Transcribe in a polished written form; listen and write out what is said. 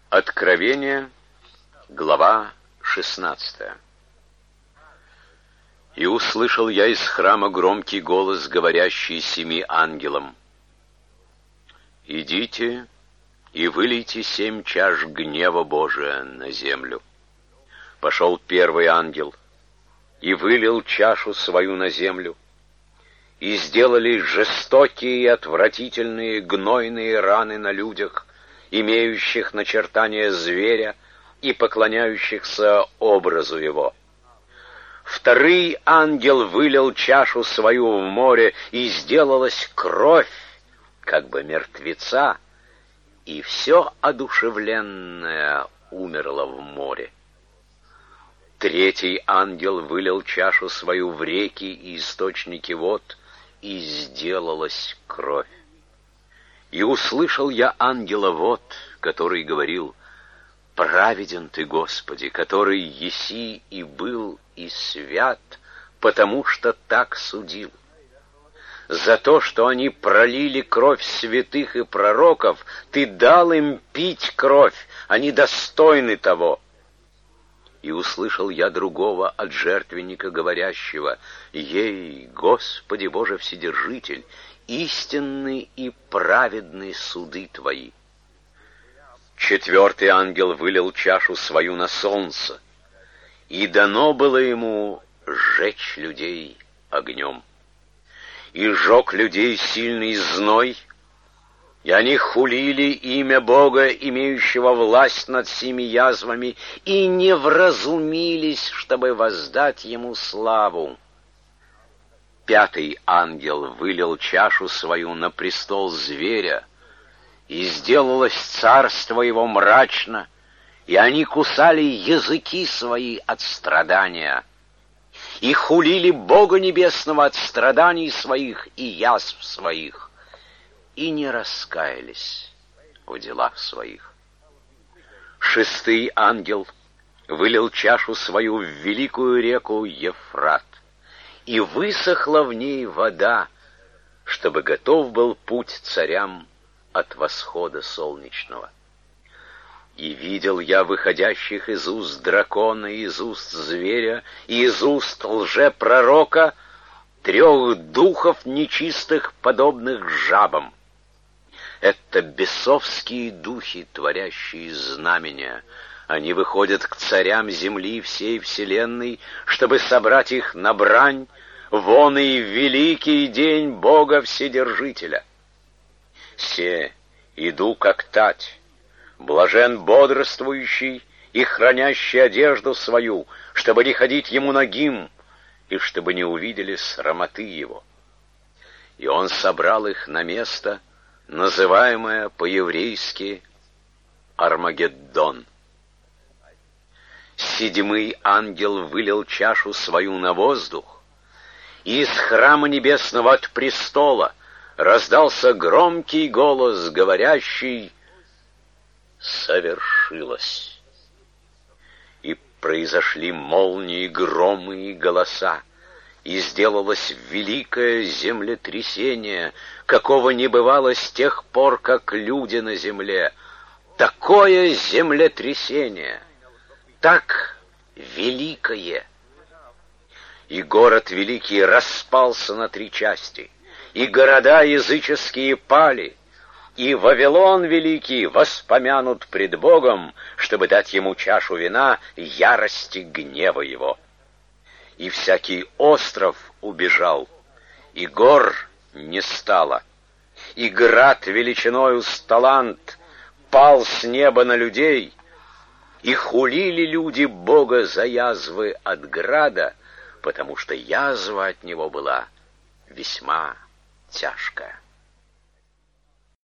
Откровение, глава 16. «И услышал я из храма громкий голос, говорящий 7 ангелам: идите и вылейте 7 чаш гнева Божия на землю. Пошел первый ангел и вылил чашу свою на землю, и сделались жестокие и отвратительные гнойные раны на людях, имеющих начертание зверя и поклоняющихся образу его. Второй ангел вылил чашу свою в море, и сделалась кровь, как бы мертвеца, и все одушевленное умерло в море. Третий ангел вылил чашу свою в реки и источники вод, и сделалась кровь. И услышал я ангела вод, который говорил: праведен ты, Господи, который еси и был и свят, потому что так судил. За то, что они пролили кровь святых и пророков, ты дал им пить кровь, они достойны того. И услышал я другого от жертвенника, говорящего: ей, Господи Боже Вседержитель, истинны и праведны суды Твои. Четвертый ангел вылил чашу свою на солнце, и дано было ему сжечь людей огнем. И сжег людей сильный зной, и они хулили имя Бога, имеющего власть над 7 язвами, и не вразумились, чтобы воздать ему славу. Пятый ангел вылил чашу свою на престол зверя, и сделалось царство его мрачно, и они кусали языки свои от страдания, и хулили Бога Небесного от страданий своих и язв своих, и не раскаялись в делах своих. Шестый ангел вылил чашу свою в великую реку Ефрат, и высохла в ней вода, чтобы готов был путь царям от восхода солнечного. И видел я выходящих из уст дракона, из уст зверя и из уст лжепророка 3 духов нечистых, подобных жабам. Это бесовские духи, творящие знамения. Они выходят к царям земли всей вселенной, чтобы собрать их на брань, вон и великий день Бога Вседержителя. Се, иду как тать, блажен бодрствующий и хранящий одежду свою, чтобы не ходить ему нагим, и чтобы не увидели срамоты его. И он собрал их на место, называемое по-еврейски Армагеддон. Седьмой ангел вылил чашу свою на воздух, и из храма небесного от престола раздался громкий голос, говорящий: совершилось. И произошли молнии, громы и голоса, и сделалось великое землетрясение, какого не бывало с тех пор, как люди на земле. Такое землетрясение, так великое. И город великий распался на 3 части, и города языческие пали, и Вавилон великий воспомянут пред Богом, чтобы дать ему чашу вина ярости гнева его. И всякий остров убежал, и гор не стало, и град величиною с талант пал с неба на людей, и хулили люди Бога за язвы от града, потому что язва от него была весьма тяжкая.